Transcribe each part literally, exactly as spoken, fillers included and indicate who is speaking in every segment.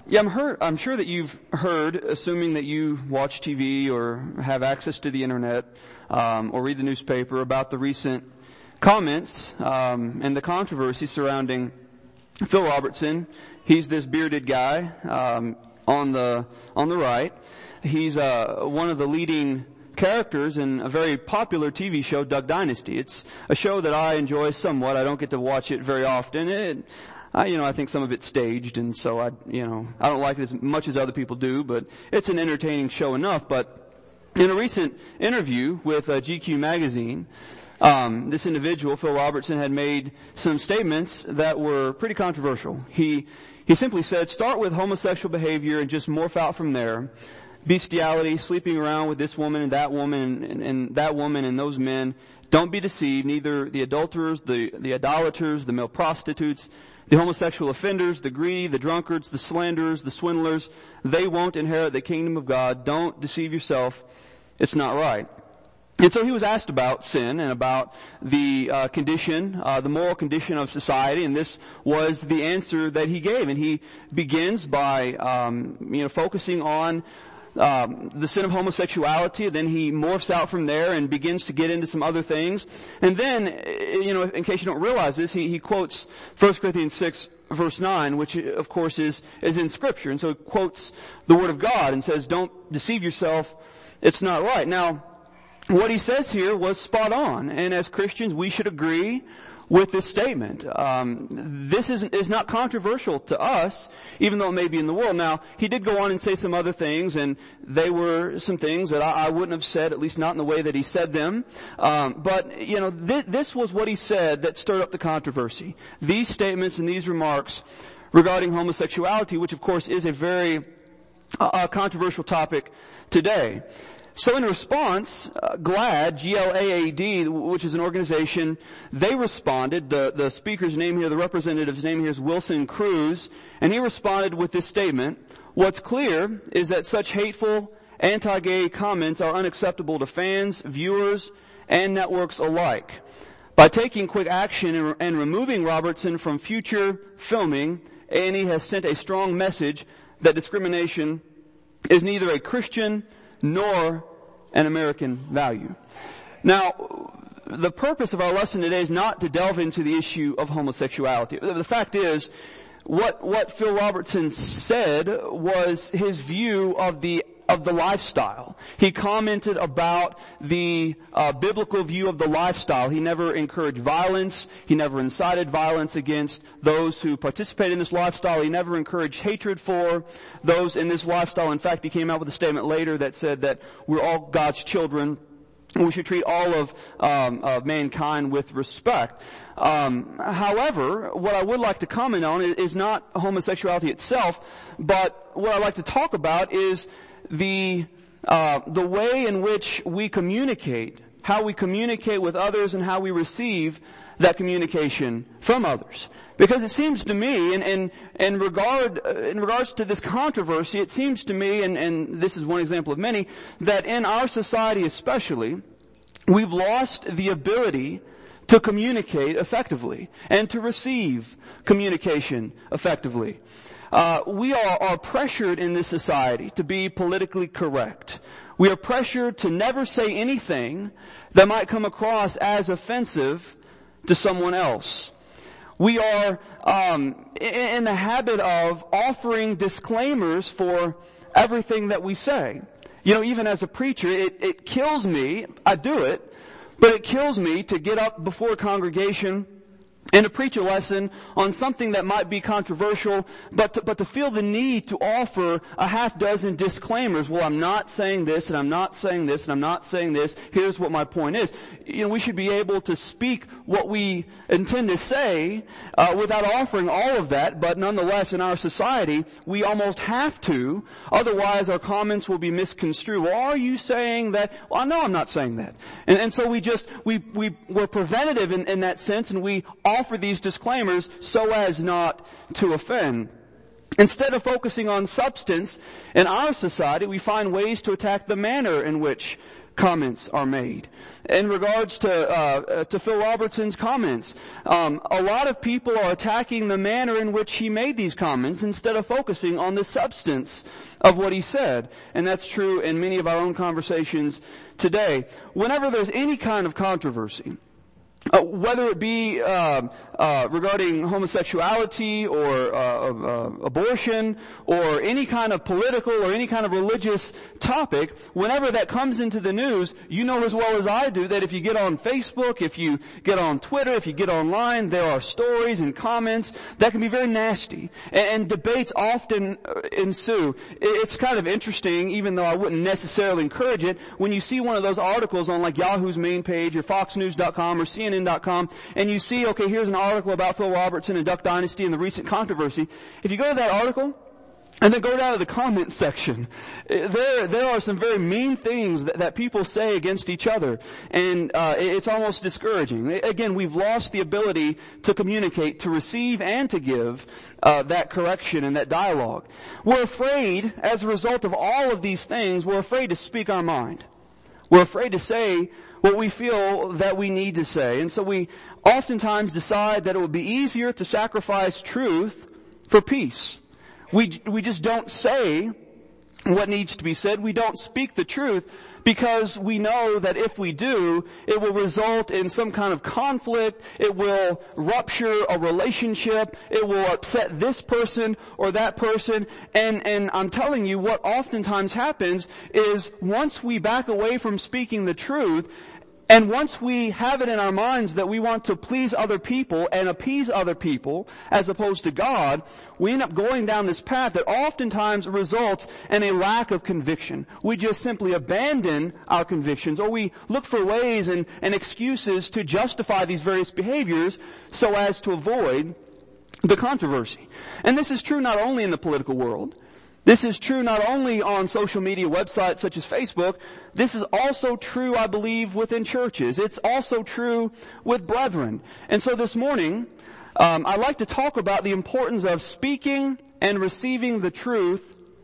Speaker 1: Yeah, I'm, heard, I'm sure that you've heard, assuming that you watch T V or have access to the internet um, or read the newspaper, about the recent comments um, and the controversy surrounding Phil Robertson. He's this bearded guy um, on the on the right. He's uh, one of the leading characters in a very popular T V show, Duck Dynasty. It's a show that I enjoy somewhat. I don't get to watch it very often. It, I, you know, I think some of it's staged, and so I, you know, I don't like it as much as other people do, but it's an entertaining show enough. But in a recent interview with uh, G Q magazine, um, this individual, Phil Robertson, had made some statements that were pretty controversial. He, he simply said, start with homosexual behavior and just morph out from there. Bestiality, sleeping around with this woman and that woman and, and that woman and those men. Don't be deceived. Neither the adulterers, the, the idolaters, the male prostitutes, the homosexual offenders, the greedy, the drunkards, the slanderers, the swindlers, they won't inherit the kingdom of God. Don't deceive yourself. It's not right. And so he was asked about sin and about the uh, condition, uh, the moral condition of society, and this was the answer that he gave. And he begins by, um, you know, focusing on Um, the sin of homosexuality. Then he morphs out from there and begins to get into some other things. And then, you know, in case you don't realize this, he, he quotes First Corinthians six verse nine, which of course is, is in Scripture. And so he quotes the Word of God and says, don't deceive yourself. It's not right. Now, what he says here was spot on. And as Christians, we should agree with this statement. Um, this is, is not controversial to us, even though it may be in the world. Now, he did go on and say some other things, and they were some things that I, I wouldn't have said, at least not in the way that he said them. Um, but, you know, th- this was what he said that stirred up the controversy. These statements and these remarks regarding homosexuality, which of course is a very uh, controversial topic today. So in response, uh, GLAAD, G L A A D, which is an organization, they responded. The, the speaker's name here, the representative's name here is Wilson Cruz, and he responded with this statement: what's clear is that such hateful, anti-gay comments are unacceptable to fans, viewers, and networks alike. By taking quick action and, and removing Robertson from future filming, A and E has sent a strong message that discrimination is neither a Christian nor an American value. Now, the purpose of our lesson today is not to delve into the issue of homosexuality. The fact is, what, what Phil Robertson said was his view of the of the lifestyle. He commented about the uh, biblical view of the lifestyle. He never encouraged violence. He never incited violence against those who participate in this lifestyle. He never encouraged hatred for those in this lifestyle. In fact, he came out with a statement later that said that we're all God's children. We should treat all of, um, of mankind with respect. Um, however, what I would like to comment on is, is not homosexuality itself, but what I'd like to talk about is the uh the way in which we communicate, how we communicate with others and how we receive that communication from others. Because it seems to me, in in, in regard in regards to this controversy, it seems to me, and, and this is one example of many, that in our society especially, we've lost the ability to communicate effectively and to receive communication effectively. Uh, we are, are pressured in this society to be politically correct. We are pressured to never say anything that might come across as offensive to someone else. We are um, in, in the habit of offering disclaimers for everything that we say. You know, even as a preacher, it, it kills me. I do it, but it kills me to get up before a congregation and to preach a lesson on something that might be controversial, but to, but to feel the need to offer a half dozen disclaimers. Well, I'm not saying this, and I'm not saying this, and I'm not saying this. Here's what my point is. You know, we should be able to speak what we intend to say uh, without offering all of that, but nonetheless, in our society, we almost have to. Otherwise, our comments will be misconstrued. Well, are you saying that? Well, no, I'm not saying that. And, and so we just, we, we, we're preventative in, in that sense, and we offer these disclaimers so as not to offend. Instead of focusing on substance in our society, we find ways to attack the manner in which comments are made. In regards to uh, to Phil Robertson's comments, um, a lot of people are attacking the manner in which he made these comments instead of focusing on the substance of what he said. And that's true in many of our own conversations today. Whenever there's any kind of controversy, Uh, whether it be uh, uh, regarding homosexuality or uh, uh, abortion or any kind of political or any kind of religious topic, whenever that comes into the news, you know as well as I do that if you get on Facebook, if you get on Twitter, if you get online, there are stories and comments that can be very nasty. And, and debates often ensue. It's kind of interesting, even though I wouldn't necessarily encourage it, when you see one of those articles on like Yahoo's main page or Fox News dot com or C N N dot com, and you see, okay, here's an article about Phil Robertson and Duck Dynasty and the recent controversy. If you go to that article, and then go down to the comment section, there there are some very mean things that, that people say against each other, and uh, it's almost discouraging. Again, we've lost the ability to communicate, to receive, and to give uh, that correction and that dialogue. We're afraid, as a result of all of these things, we're afraid to speak our mind. We're afraid to say what we feel that we need to say. And so we oftentimes decide that it would be easier to sacrifice truth for peace. We, we just don't say what needs to be said. We don't speak the truth because we know that if we do, it will result in some kind of conflict. It will rupture a relationship. It will upset this person or that person. And, and I'm telling you, what oftentimes happens is once we back away from speaking the truth, and once we have it in our minds that we want to please other people and appease other people as opposed to God, we end up going down this path that oftentimes results in a lack of conviction. We just simply abandon our convictions, or we look for ways and, and excuses to justify these various behaviors so as to avoid the controversy. And this is true not only in the political world. This is true not only on social media websites such as Facebook. This is also true, I believe, within churches. It's also true with brethren. And so this morning, um, I'd like to talk about the importance of speaking and receiving the truth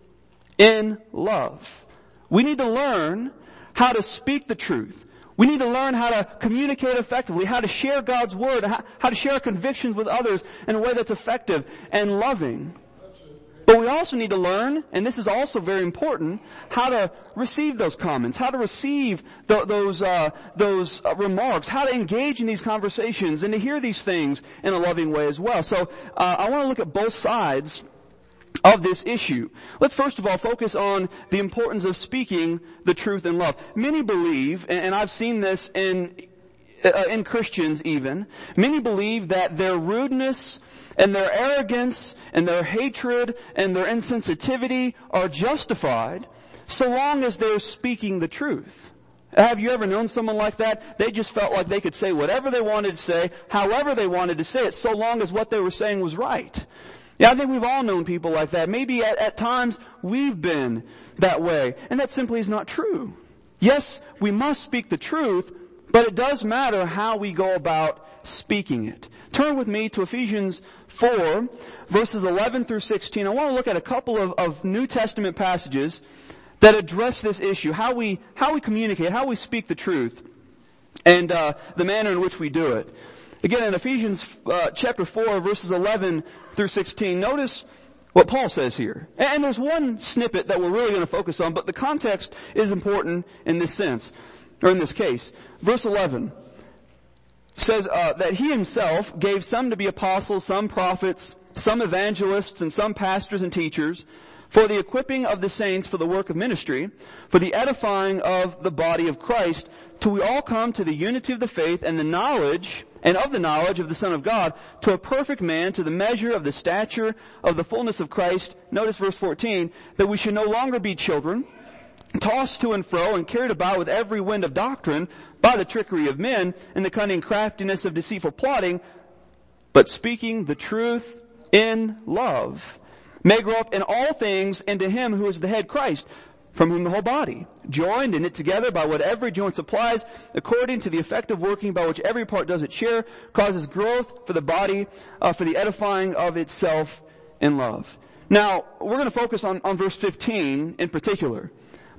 Speaker 1: in love. We need to learn how to speak the truth. We need to learn how to communicate effectively, how to share God's Word, how to share convictions with others in a way that's effective and loving. But we also need to learn, and this is also very important, how to receive those comments, how to receive the, those uh, those uh, remarks, how to engage in these conversations, and to hear these things in a loving way as well. So uh, I want to look at both sides of this issue. Let's first of all focus on the importance of speaking the truth in love. Many believe, and I've seen this in uh, in Christians even, many believe that their rudeness and their arrogance and their hatred and their insensitivity are justified so long as they're speaking the truth. Have you ever known someone like that? They just felt like they could say whatever they wanted to say, however they wanted to say it, so long as what they were saying was right. Yeah, I think we've all known people like that. Maybe at, at times we've been that way. And that simply is not true. Yes, we must speak the truth, but it does matter how we go about speaking it. Turn with me to Ephesians four, verses eleven through sixteen. I want to look at a couple of, of New Testament passages that address this issue, how we how we communicate, how we speak the truth, and uh, the manner in which we do it. Again, in Ephesians uh, chapter four, verses eleven through sixteen, notice what Paul says here. And there's one snippet that we're really going to focus on, but the context is important in this sense, or in this case. Verse eleven says uh, that he himself gave some to be apostles, some prophets, some evangelists, and some pastors and teachers, for the equipping of the saints for the work of ministry, for the edifying of the body of Christ, till we all come to the unity of the faith and the knowledge, and of the knowledge of the Son of God, to a perfect man, to the measure of the stature of the fullness of Christ. Notice verse fourteen, that we should no longer be children, tossed to and fro and carried about with every wind of doctrine by the trickery of men and the cunning craftiness of deceitful plotting, but speaking the truth in love, may grow up in all things into him who is the head, Christ, from whom the whole body, joined and knit together by what every joint supplies, according to the effective working by which every part does its share, causes growth for the body, uh, for the edifying of itself in love. Now, we're going to focus on, on verse fifteen in particular.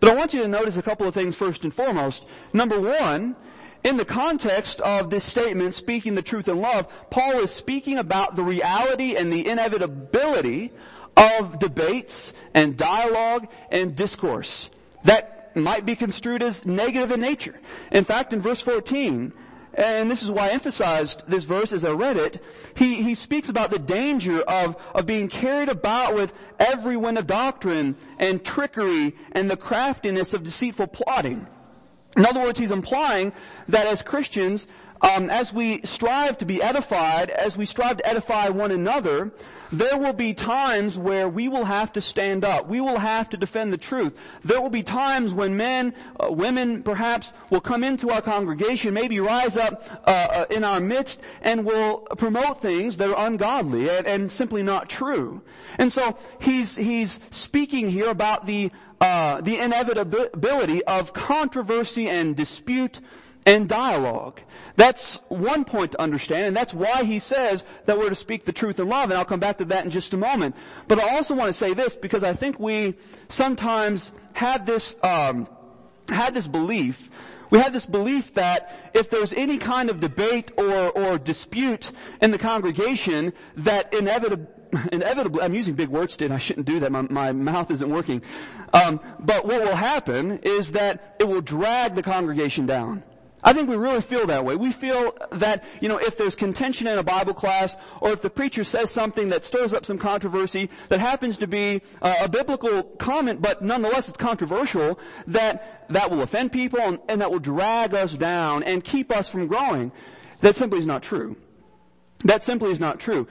Speaker 1: But I want you to notice a couple of things first and foremost. Number one, in the context of this statement, speaking the truth in love, Paul is speaking about the reality and the inevitability of debates and dialogue and discourse that might be construed as negative in nature. In fact, in verse fourteen, and this is why I emphasized this verse as I read it, he, he speaks about the danger of, of being carried about with every wind of doctrine and trickery and the craftiness of deceitful plotting. In other words, he's implying that as Christians, um, as we strive to be edified, as we strive to edify one another, there will be times where we will have to stand up. We will have to defend the truth. There will be times when men, uh, women perhaps, will come into our congregation, maybe rise up uh, uh, in our midst, and will promote things that are ungodly and, and simply not true. And so he's he's speaking here about the uh the inevitability of controversy and dispute and dialogue. That's one point to understand, and that's why he says that we're to speak the truth in love, and I'll come back to that in just a moment. But I also want to say this, because I think we sometimes had this, um, had this belief, we had this belief that if there's any kind of debate or, or dispute in the congregation, that inevitably, inevitably, I'm using big words today, and I shouldn't do that, my, my mouth isn't working. Um, but what will happen is that it will drag the congregation down. I think we really feel that way. We feel that, you know, if there's contention in a Bible class, or if the preacher says something that stirs up some controversy that happens to be uh, a biblical comment, but nonetheless it's controversial, that that will offend people and, and that will drag us down and keep us from growing. That simply is not true. That simply is not true.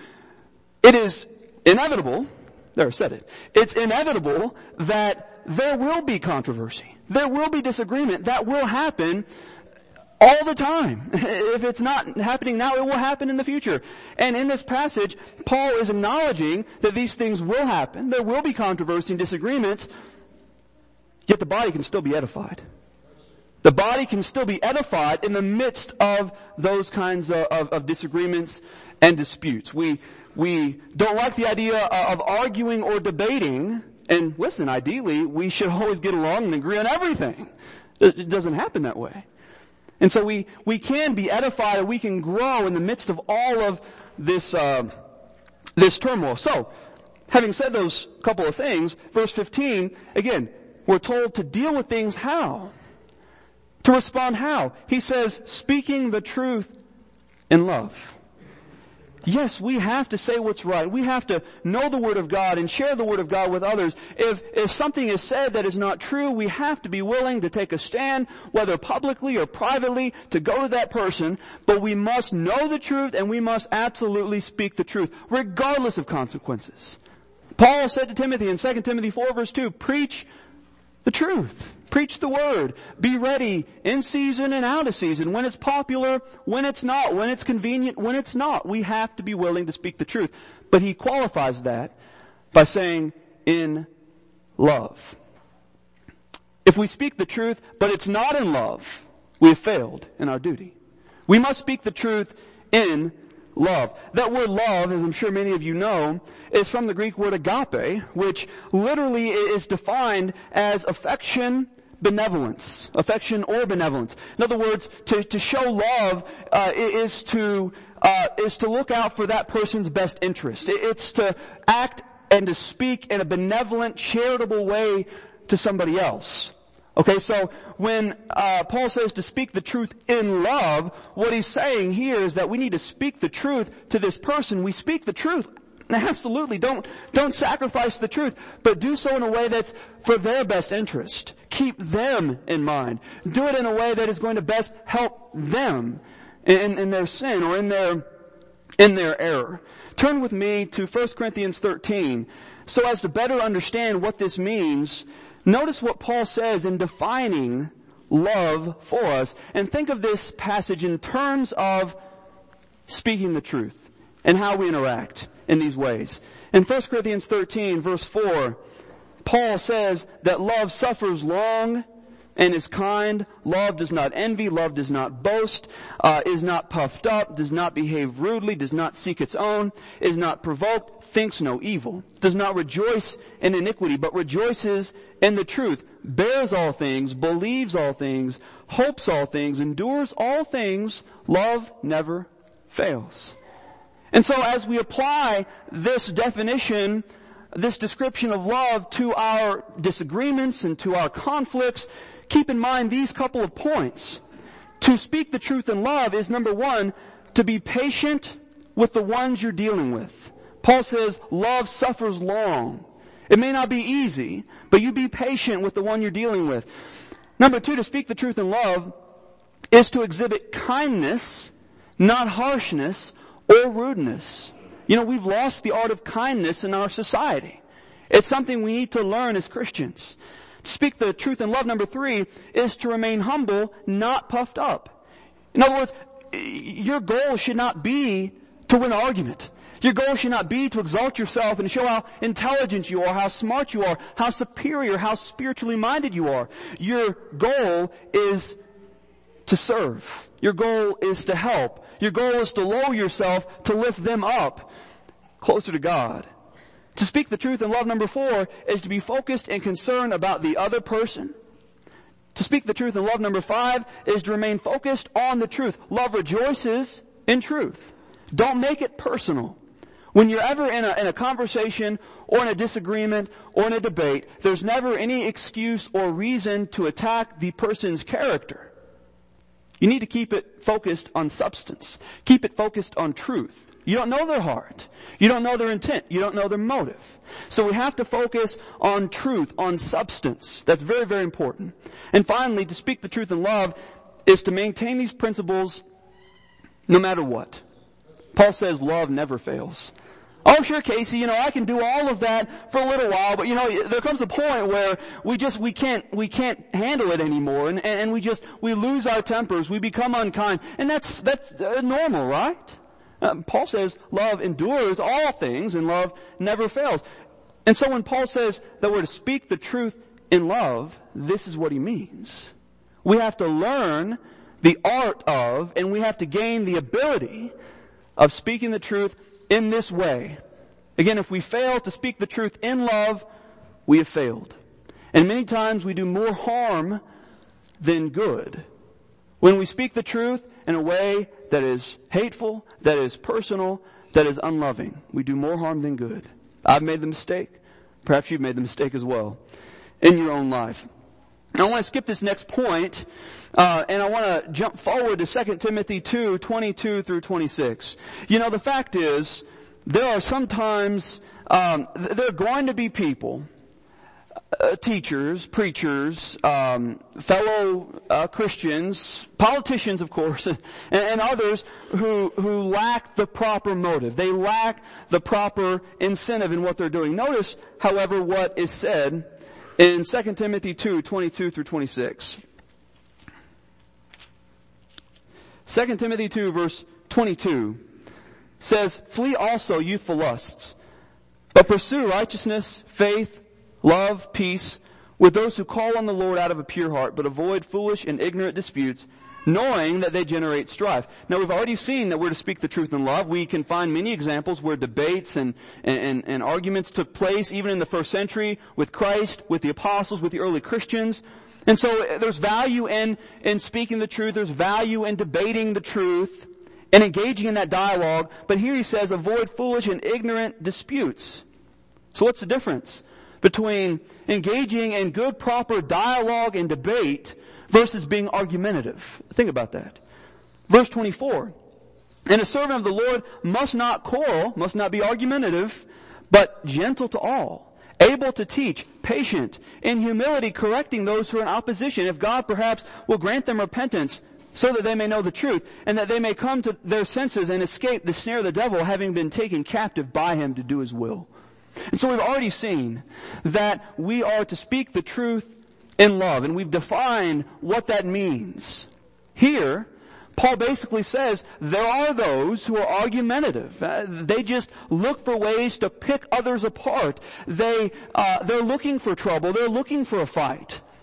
Speaker 1: It is inevitable, there I said it, it's inevitable that there will be controversy. There will be disagreement. That will happen all the time. If it's not happening now, it will happen in the future. And in this passage, Paul is acknowledging that these things will happen. There will be controversy and disagreement, yet the body can still be edified. The body can still be edified in the midst of those kinds of, of, of disagreements and disputes. We, we don't like the idea of arguing or debating, and listen, ideally, we should always get along and agree on everything. It doesn't happen that way. And so we, we can be edified, and we can grow in the midst of all of this, uh, this turmoil. So, having said those couple of things, verse fifteen, again, we're told to deal with things how? To respond how? He says, speaking the truth in love. Yes, we have to say what's right. We have to know the Word of God and share the Word of God with others. If, if something is said that is not true, we have to be willing to take a stand, whether publicly or privately, to go to that person. But we must know the truth, and we must absolutely speak the truth, regardless of consequences. Paul said to Timothy in Second Timothy four verse two, preach the truth. Preach the word. Be ready in season and out of season. When it's popular, when it's not, when it's convenient, when it's not. We have to be willing to speak the truth. But he qualifies that by saying, in love. If we speak the truth, but it's not in love, we have failed in our duty. We must speak the truth in love. That word love, as I'm sure many of you know, is from the Greek word agape, which literally is defined as affection, benevolence, affection or benevolence. In other words, to, to show love uh, is to uh, is to look out for that person's best interest. It's to act and to speak in a benevolent, charitable way to somebody else. Okay, so when uh Paul says to speak the truth in love, what he's saying here is that we need to speak the truth to this person. We speak the truth. Absolutely. Don't, don't sacrifice the truth, but do so in a way that's for their best interest. Keep them in mind. Do it in a way that is going to best help them in, in their sin or in their, in their error. Turn with me to First Corinthians thirteen. So as to better understand what this means, notice what Paul says in defining love for us. And think of this passage in terms of speaking the truth and how we interact in these ways. In First Corinthians thirteen verse four, Paul says that love suffers long and is kind. Love does not envy. Love does not boast, uh, is not puffed up, does not behave rudely, does not seek its own, is not provoked, thinks no evil, does not rejoice in iniquity, but rejoices in the truth, bears all things, believes all things, hopes all things, endures all things. Love never fails. And so as we apply this definition, this description of love to our disagreements and to our conflicts, keep in mind these couple of points. To speak the truth in love is, number one, to be patient with the ones you're dealing with. Paul says love suffers long. It may not be easy, but you be patient with the one you're dealing with. Number two, to speak the truth in love is to exhibit kindness, not harshness or rudeness. You know, we've lost the art of kindness in our society. It's something we need to learn as Christians. To speak the truth in love, number three, is to remain humble, not puffed up. In other words, your goal should not be to win an argument. Your goal should not be to exalt yourself and show how intelligent you are, how smart you are, how superior, how spiritually minded you are. Your goal is to serve. Your goal is to help. Your goal is to lower yourself, to lift them up closer to God. To speak the truth in love, number four, is to be focused and concerned about the other person. To speak the truth in love, number five, is to remain focused on the truth. Love rejoices in truth. Don't make it personal. When you're ever in a, in a conversation or in a disagreement or in a debate, there's never any excuse or reason to attack the person's character. You need to keep it focused on substance. Keep it focused on truth. You don't know their heart. You don't know their intent. You don't know their motive. So we have to focus on truth, on substance. That's very, very important. And finally, to speak the truth in love is to maintain these principles no matter what. Paul says love never fails. Oh, sure, Casey, you know, I can do all of that for a little while, but you know, there comes a point where we just, we can't, we can't handle it anymore, and, and we just, we lose our tempers, we become unkind, and that's, that's uh, normal, right? Uh, Paul says love endures all things, and love never fails. And so when Paul says that we're to speak the truth in love, this is what he means. We have to learn the art of, and we have to gain the ability of speaking the truth in this way. Again, if we fail to speak the truth in love, we have failed. And many times we do more harm than good. When we speak the truth in a way that is hateful, that is personal, that is unloving, we do more harm than good. I've made the mistake. Perhaps you've made the mistake as well in your own life. I want to skip this next point, uh, and I want to jump forward to Second Timothy two, twenty-two through twenty-six. You know, the fact is, there are sometimes, um, there are going to be people, uh, teachers, preachers, um, fellow uh, Christians, politicians, of course, and, and others who who lack the proper motive. They lack the proper incentive in what they're doing. Notice, however, what is said in Second Timothy two, twenty-two through twenty-six. Second Timothy two, verse twenty-two says, "Flee also youthful lusts, but pursue righteousness, faith, love, peace, with those who call on the Lord out of a pure heart, but avoid foolish and ignorant disputes, knowing that they generate strife." Now, we've already seen that we're to speak the truth in love. We can find many examples where debates and, and, and arguments took place, even in the first century, with Christ, with the apostles, with the early Christians. And so there's value in, in speaking the truth. There's value in debating the truth and engaging in that dialogue. But here he says, avoid foolish and ignorant disputes. So what's the difference between engaging in good, proper dialogue and debate versus being argumentative? Think about that. Verse twenty-four. "And a servant of the Lord must not quarrel," must not be argumentative, "but gentle to all, able to teach, patient, in humility correcting those who are in opposition, if God perhaps will grant them repentance, so that they may know the truth, and that they may come to their senses and escape the snare of the devil, having been taken captive by him to do his will." And so we've already seen that we are to speak the truth in love, and we've defined what that means. Here, Paul basically says there are those who are argumentative. Uh, they just look for ways to pick others apart. They, uh, they're looking for trouble. They're looking for a fight.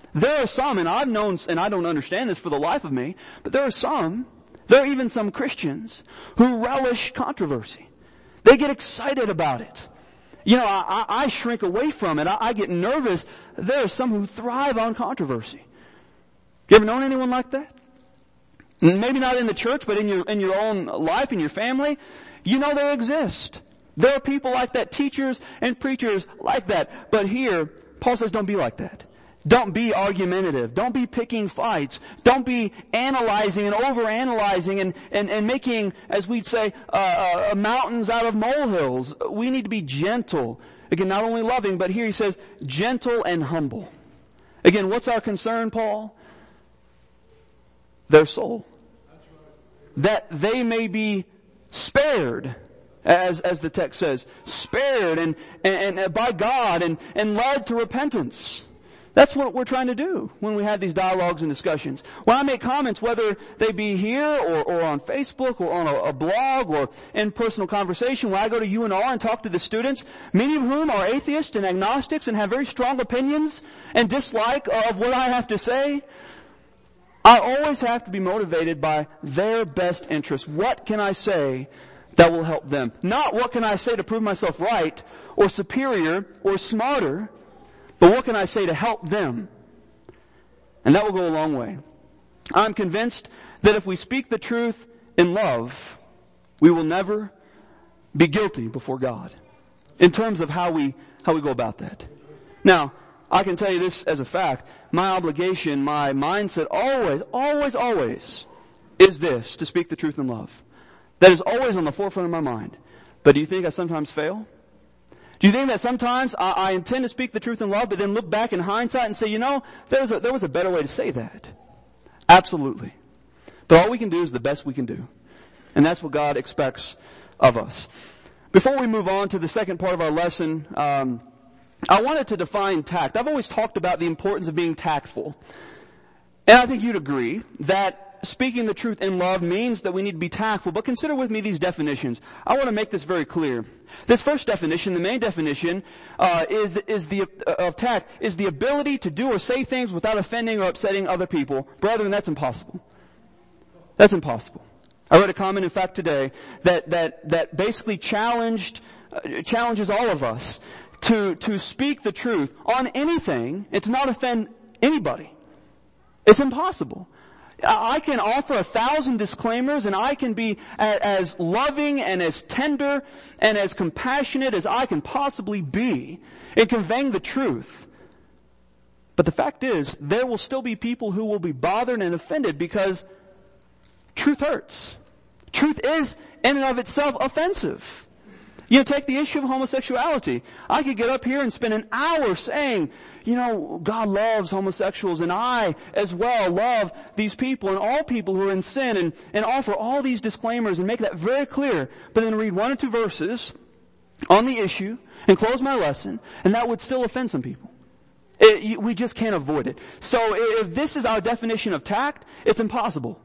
Speaker 1: There are some, and I've known, and I don't understand this for the life of me, but there are some, there are even some Christians who relish controversy. They get excited about it. You know, I, I, I shrink away from it. I, I get nervous. There are some who thrive on controversy. You ever known anyone like that? Maybe not in the church, but in your, in your own life, in your family. You know they exist. There are people like that, teachers and preachers like that. But here, Paul says don't be like that. Don't be argumentative. Don't be picking fights. Don't be analyzing and overanalyzing and, and, and making, as we'd say, uh, uh, mountains out of molehills. We need to be gentle. Again, not only loving, but here he says gentle and humble. Again, what's our concern, Paul? Their soul. That they may be spared, as, as the text says, spared and, and, and by God and, and led to repentance. That's what we're trying to do when we have these dialogues and discussions. When I make comments, whether they be here or, or on Facebook or on a, a blog or in personal conversation, when I go to U N R and talk to the students, many of whom are atheists and agnostics and have very strong opinions and dislike of what I have to say, I always have to be motivated by their best interest. What can I say that will help them? Not what can I say to prove myself right or superior or smarter, but what can I say to help them? And that will go a long way. I'm convinced that if we speak the truth in love, we will never be guilty before God in terms of how we, how we go about that. Now, I can tell you this as a fact. My obligation, my mindset always, always, always is this, to speak the truth in love. That is always on the forefront of my mind. But do you think I sometimes fail? Do you think that sometimes I, I intend to speak the truth in love, but then look back in hindsight and say, you know, there was a, there was a better way to say that? Absolutely. But all we can do is the best we can do. And that's what God expects of us. Before we move on to the second part of our lesson, um, I wanted to define tact. I've always talked about the importance of being tactful. And I think you'd agree that speaking the truth in love means that we need to be tactful. But consider with me these definitions. I want to make this very clear. This first definition, the main definition, uh, is is the uh, of tact is the ability to do or say things without offending or upsetting other people. Brethren, that's impossible. That's impossible. I read a comment, in fact, today that that that basically challenged uh, challenges all of us to to speak the truth on anything and to not offend anybody. It's impossible. I can offer a thousand disclaimers and I can be as loving and as tender and as compassionate as I can possibly be in conveying the truth. But the fact is, there will still be people who will be bothered and offended because truth hurts. Truth is in and of itself offensive. You know, take the issue of homosexuality. I could get up here and spend an hour saying, you know, God loves homosexuals and I as well love these people and all people who are in sin and, and offer all these disclaimers and make that very clear, but then read one or two verses on the issue and close my lesson, and that would still offend some people. It, we just can't avoid it. So if this is our definition of tact, it's impossible.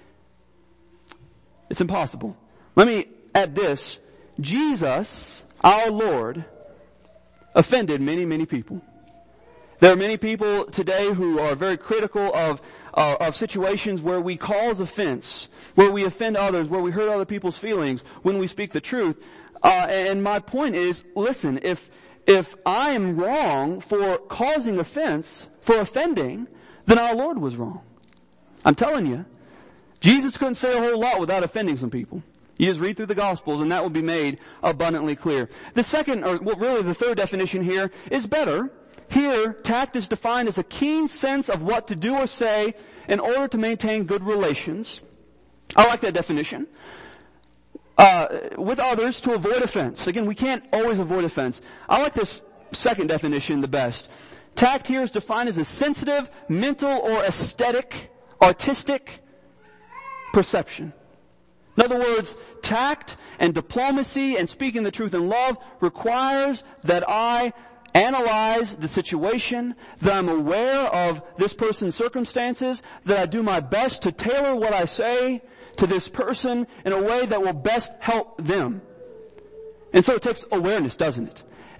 Speaker 1: It's impossible. Let me add this. Jesus, our Lord, offended many, many people. There are many people today who are very critical of uh, of situations where we cause offense, where we offend others, where we hurt other people's feelings when we speak the truth. Uh, and my point is, listen, if if I am wrong for causing offense, for offending, then our Lord was wrong. I'm telling you, Jesus couldn't say a whole lot without offending some people. You just read through the Gospels and that will be made abundantly clear. The second, or well, really the third definition here is better. Here, tact is defined as a keen sense of what to do or say in order to maintain good relations. I like that definition. Uh, with others to avoid offense. Again, we can't always avoid offense. I like this second definition the best. Tact here is defined as a sensitive, mental, or aesthetic, artistic perception. In other words, tact and diplomacy and speaking the truth in love requires that I analyze the situation, that I'm aware of this person's circumstances, that I do my best to tailor what I say to this person in a way that will best help them. And so it takes awareness, doesn't it?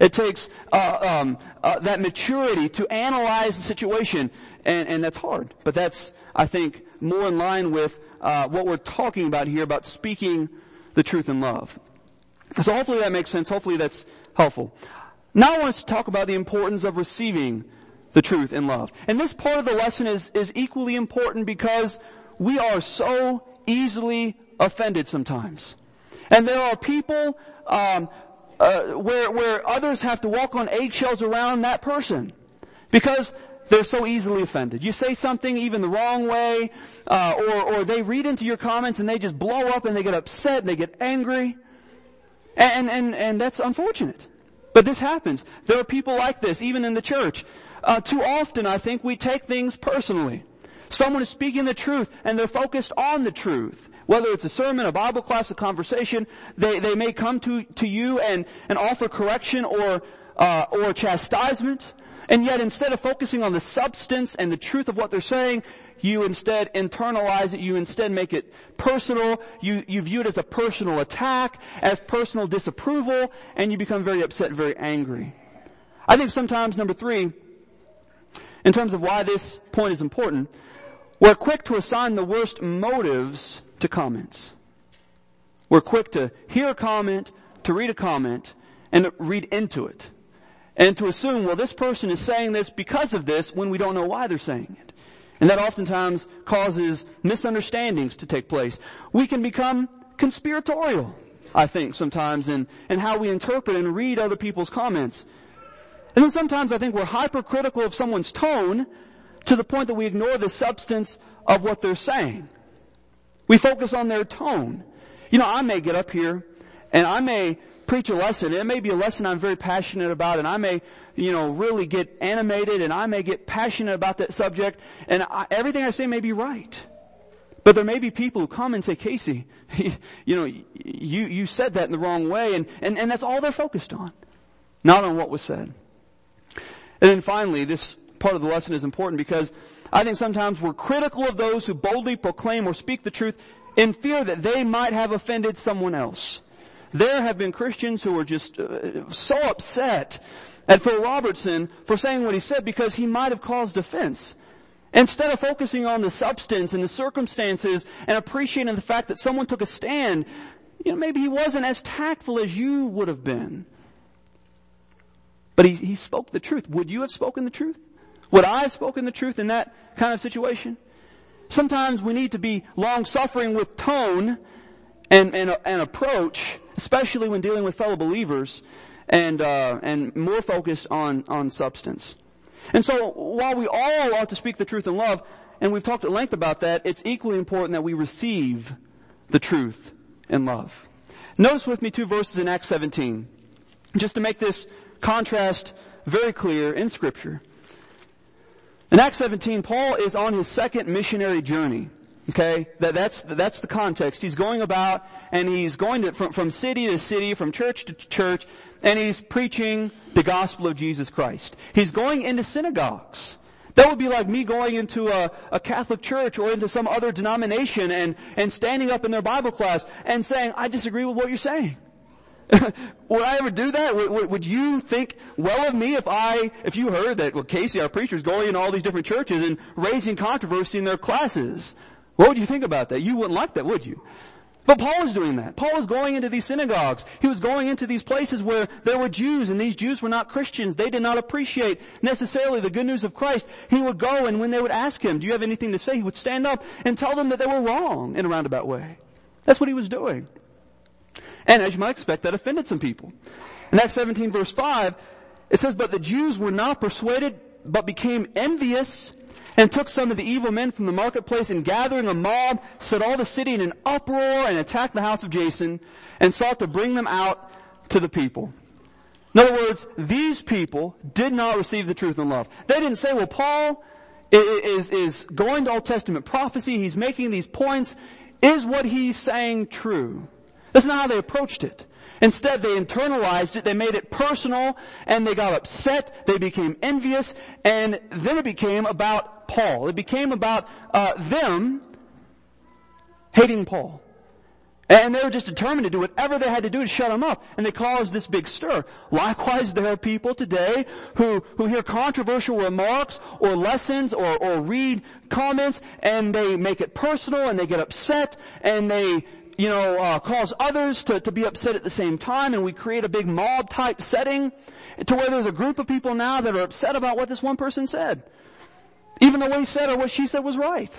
Speaker 1: It takes uh, um, uh, that maturity to analyze the situation, and, and that's hard. But that's, I think, more in line with uh, what we're talking about here, about speaking the truth in love. So hopefully that makes sense. Hopefully that's helpful. Now I want us to talk about the importance of receiving the truth in love. And this part of the lesson is, is equally important because we are so easily offended sometimes. And there are people um, uh, where where others have to walk on eggshells around that person because they're so easily offended. You say something even the wrong way, uh, or or they read into your comments and they just blow up and they get upset and they get angry. And and and that's unfortunate. But this happens. There are people like this, even in the church. Uh, too often, I think, we take things personally. Someone is speaking the truth, and they're focused on the truth. Whether it's a sermon, a Bible class, a conversation, they, they may come to, to you and, and offer correction or, uh, or chastisement. And yet, instead of focusing on the substance and the truth of what they're saying, you instead internalize it, you instead make it personal, you, you view it as a personal attack, as personal disapproval, and you become very upset, very angry. I think sometimes, number three, in terms of why this point is important, we're quick to assign the worst motives to comments. We're quick to hear a comment, to read a comment, and to read into it. And to assume, well, this person is saying this because of this when we don't know why they're saying it. And that oftentimes causes misunderstandings to take place. We can become conspiratorial, I think, sometimes in, in how we interpret and read other people's comments. And then sometimes I think we're hypercritical of someone's tone to the point that we ignore the substance of what they're saying. We focus on their tone. You know, I may get up here and I may preach a lesson. It may be a lesson I'm very passionate about, and I may, you know, really get animated, and I may get passionate about that subject, and I, everything I say may be right. But there may be people who come and say, Casey, you know, you, you said that in the wrong way, and, and, and that's all they're focused on, not on what was said. And then finally, this part of the lesson is important because I think sometimes we're critical of those who boldly proclaim or speak the truth in fear that they might have offended someone else. There have been Christians who were just uh, so upset at Phil Robertson for saying what he said because he might have caused offense. Instead of focusing on the substance and the circumstances and appreciating the fact that someone took a stand, you know, maybe he wasn't as tactful as you would have been. But he, he spoke the truth. Would you have spoken the truth? Would I have spoken the truth in that kind of situation? Sometimes we need to be long-suffering with tone and, and, and approach, especially when dealing with fellow believers, and uh, and more focused on, on substance. And so while we all ought to speak the truth in love, and we've talked at length about that, it's equally important that we receive the truth in love. Notice with me two verses in Acts seventeen, just to make this contrast very clear in Scripture. In Acts seventeen, Paul is on his second missionary journey. Okay, that, that's that's the context. He's going about, and he's going to, from, from city to city, from church to church, and he's preaching the gospel of Jesus Christ. He's going into synagogues. That would be like me going into a, a Catholic church or into some other denomination and, and standing up in their Bible class and saying, I disagree with what you're saying. Would I ever do that? Would, would you think well of me if I, if you heard that, well, Casey, our preacher, is going into all these different churches and raising controversy in their classes? What would you think about that? You wouldn't like that, would you? But Paul was doing that. Paul was going into these synagogues. He was going into these places where there were Jews, and these Jews were not Christians. They did not appreciate necessarily the good news of Christ. He would go, and when they would ask him, do you have anything to say? He would stand up and tell them that they were wrong in a roundabout way. That's what he was doing. And as you might expect, that offended some people. In Acts seventeen verse five, it says, but the Jews were not persuaded, but became envious, and took some of the evil men from the marketplace, and gathering a mob, set all the city in an uproar, and attacked the house of Jason, and sought to bring them out to the people. In other words, these people did not receive the truth in love. They didn't say, well, Paul is, is going to Old Testament prophecy, he's making these points, is what he's saying true? That's not how they approached it. Instead, they internalized it, they made it personal, and they got upset, they became envious, and then it became about Paul. It became about uh, them hating Paul. And they were just determined to do whatever they had to do to shut him up. And they caused this big stir. Likewise, there are people today who, who hear controversial remarks or lessons or, or read comments and they make it personal and they get upset and they, you know, uh, cause others to, to be upset at the same time, and we create a big mob type setting to where there's a group of people now that are upset about what this one person said. Even though what he said or what she said was right.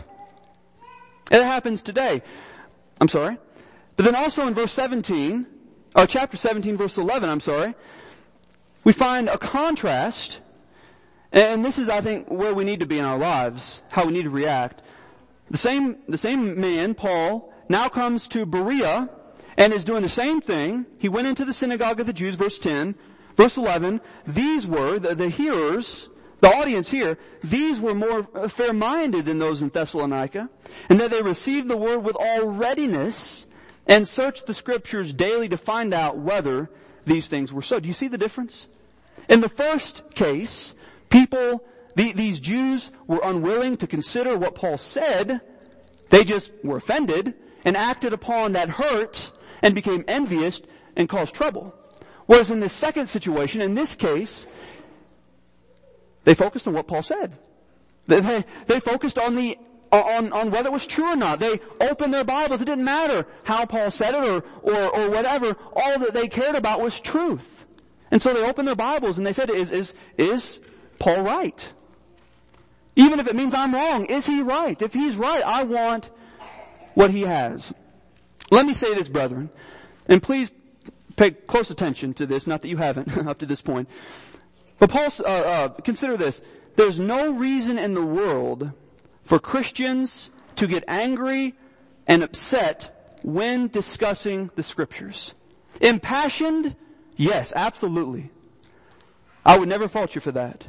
Speaker 1: It happens today. I'm sorry. But then also in verse seventeen, or chapter seventeen, verse eleven, I'm sorry, we find a contrast, and this is, I think, where we need to be in our lives, how we need to react. The same, the same man, Paul, now comes to Berea and is doing the same thing. He went into the synagogue of the Jews, verse ten, verse eleven. These were, the, the hearers, the audience here, these were more fair-minded than those in Thessalonica, and that they received the word with all readiness and searched the scriptures daily to find out whether these things were so. Do you see the difference? In the first case, people, the, these Jews were unwilling to consider what Paul said. They just were offended and acted upon that hurt and became envious and caused trouble. Whereas in this second situation, in this case, they focused on what Paul said. They, they, they focused on the On, on whether it was true or not. They opened their Bibles. It didn't matter how Paul said it or, or, or whatever. All that they cared about was truth. And so they opened their Bibles and they said, is, is, is Paul right? Even if it means I'm wrong, is he right? If he's right, I want what he has. Let me say this, brethren, and please pay close attention to this, not that you haven't up to this point. But Paul, uh, uh, consider this. There's no reason in the world for Christians to get angry and upset when discussing the scriptures. Impassioned? Yes, absolutely. I would never fault you for that.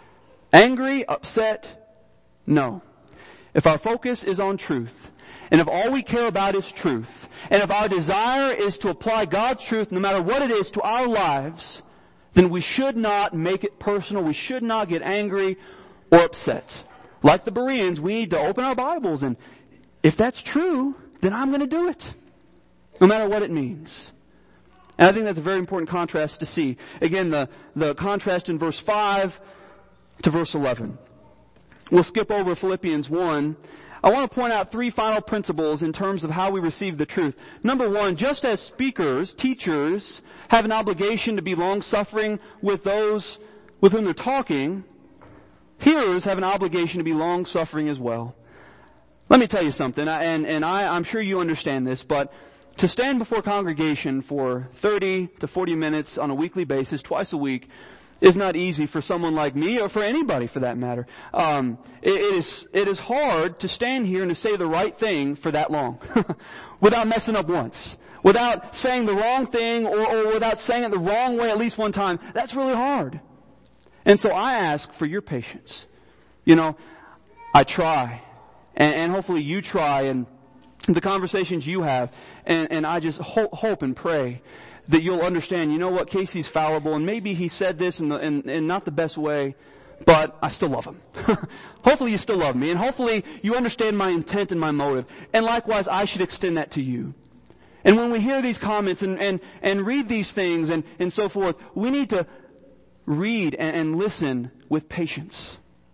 Speaker 1: Angry, upset? No. If our focus is on truth, and if all we care about is truth, and if our desire is to apply God's truth no matter what it is to our lives, then we should not make it personal. We should not get angry or upset. Like the Bereans, we need to open our Bibles, and if that's true, then I'm going to do it, no matter what it means. And I think that's a very important contrast to see. Again, the, the contrast in verse five to verse eleven. We'll skip over Philippians one. I want to point out three final principles in terms of how we receive the truth. Number one, just as speakers, teachers, have an obligation to be long-suffering with those with whom they're talking, hearers have an obligation to be long-suffering as well. Let me tell you something, and, and I, I'm sure you understand this, but to stand before congregation for thirty to forty minutes on a weekly basis, twice a week, is not easy for someone like me, or for anybody for that matter. Um, it, it is it is hard to stand here and to say the right thing for that long, without messing up once, without saying the wrong thing, or, or without saying it the wrong way at least one time. That's really hard. And so I ask for your patience. You know, I try, and, and hopefully you try, and the conversations you have, and, and I just hope, hope and pray that you'll understand, you know what, Casey's fallible, and maybe he said this in, the, in, in not the best way, but I still love him. Hopefully you still love me, and hopefully you understand my intent and my motive. And likewise, I should extend that to you. And when we hear these comments and, and, and read these things and, and so forth, we need to read and, and listen with patience.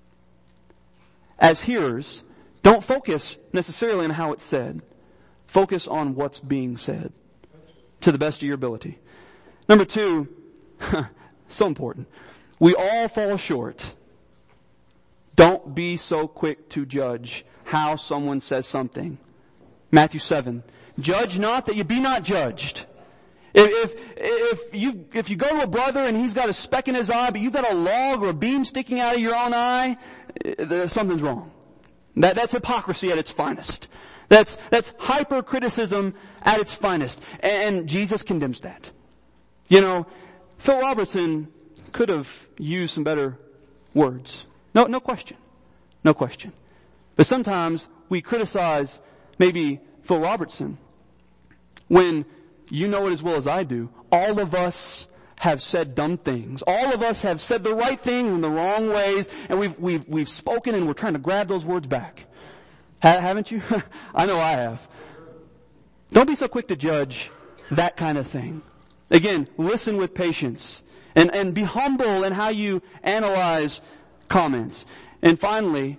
Speaker 1: As hearers, don't focus necessarily on how it's said. Focus on what's being said to the best of your ability. Number two, so important. We all fall short. Don't be so quick to judge how someone says something. Matthew seven. Judge not that you be not judged. If, if, if you, if you go to a brother and he's got a speck in his eye, but you've got a log or a beam sticking out of your own eye, there's something's wrong. That, that's hypocrisy at its finest. That's, that's hypercriticism at its finest. And Jesus condemns that. You know, Phil Robertson could have used some better words. No, no question. No question. But sometimes we criticize maybe Phil Robertson when you know it as well as I do. All of us have said dumb things. All of us have said the right thing in the wrong ways, and we've, we've, we've spoken and we're trying to grab those words back. Ha- haven't you? I know I have. Don't be so quick to judge that kind of thing. Again, listen with patience. And, and be humble in how you analyze comments. And finally,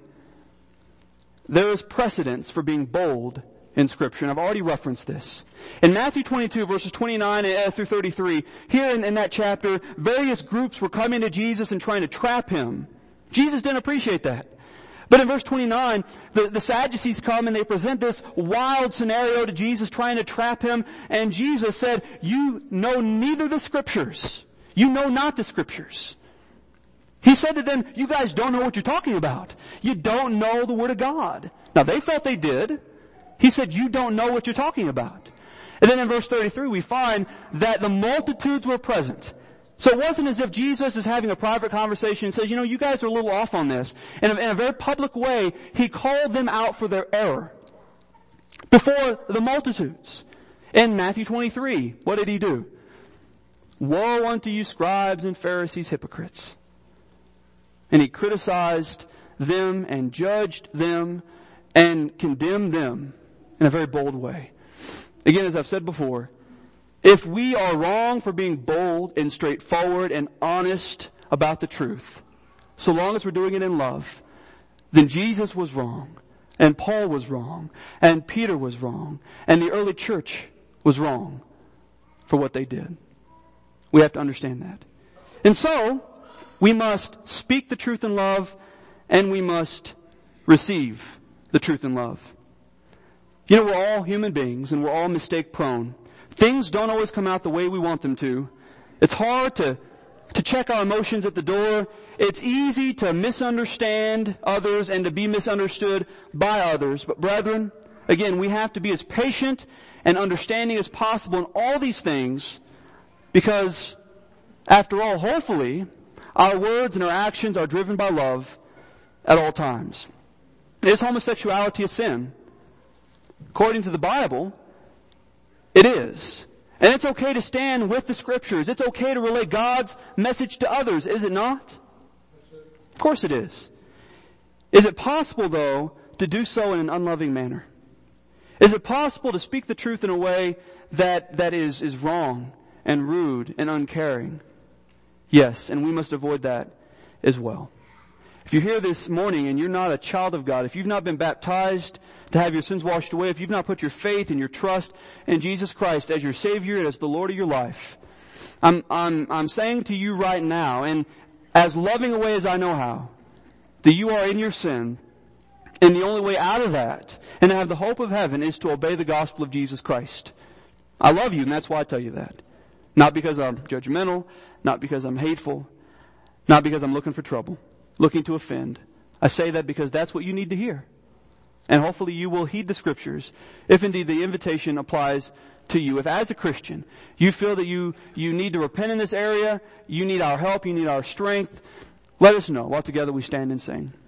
Speaker 1: there is precedence for being bold in Scripture, and I've already referenced this. In Matthew twenty-two, verses twenty-nine through thirty-three, here in, in that chapter, various groups were coming to Jesus and trying to trap him. Jesus didn't appreciate that. But in verse twenty-nine, the, the Sadducees come and they present this wild scenario to Jesus, trying to trap him, and Jesus said, you know neither the Scriptures. You know not the Scriptures. He said to them, you guys don't know what you're talking about. You don't know the Word of God. Now they felt they did. He said, you don't know what you're talking about. And then in verse thirty-three, we find that the multitudes were present. So it wasn't as if Jesus is having a private conversation and says, you know, you guys are a little off on this. In a, in a very public way, He called them out for their error before the multitudes. In Matthew twenty-three, what did He do? Woe unto you, scribes and Pharisees, hypocrites. And He criticized them and judged them and condemned them in a very bold way. Again, as I've said before, if we are wrong for being bold and straightforward and honest about the truth, so long as we're doing it in love, then Jesus was wrong, and Paul was wrong, and Peter was wrong, and the early church was wrong for what they did. We have to understand that. And so, we must speak the truth in love, and we must receive the truth in love. You know, we're all human beings, and we're all mistake prone. Things don't always come out the way we want them to. It's hard to, to check our emotions at the door. It's easy to misunderstand others and to be misunderstood by others. But brethren, again, we have to be as patient and understanding as possible in all these things, because after all, hopefully, our words and our actions are driven by love at all times. Is homosexuality a sin? According to the Bible, it is. And it's okay to stand with the Scriptures. It's okay to relay God's message to others, is it not? Of course it is. Is it possible, though, to do so in an unloving manner? Is it possible to speak the truth in a way that, that is, is wrong and rude and uncaring? Yes, and we must avoid that as well. If you're here this morning and you're not a child of God, if you've not been baptized to have your sins washed away, if you've not put your faith and your trust in Jesus Christ as your Savior and as the Lord of your life, I'm, I'm, I'm saying to you right now, and as loving a way as I know how, that you are in your sin, and the only way out of that, and to have the hope of heaven, is to obey the gospel of Jesus Christ. I love you, and that's why I tell you that. Not because I'm judgmental, not because I'm hateful, not because I'm looking for trouble, looking to offend. I say that because that's what you need to hear. And hopefully you will heed the Scriptures, if indeed the invitation applies to you. If as a Christian, you feel that you, you need to repent in this area, you need our help, you need our strength, let us know while together we stand and sing.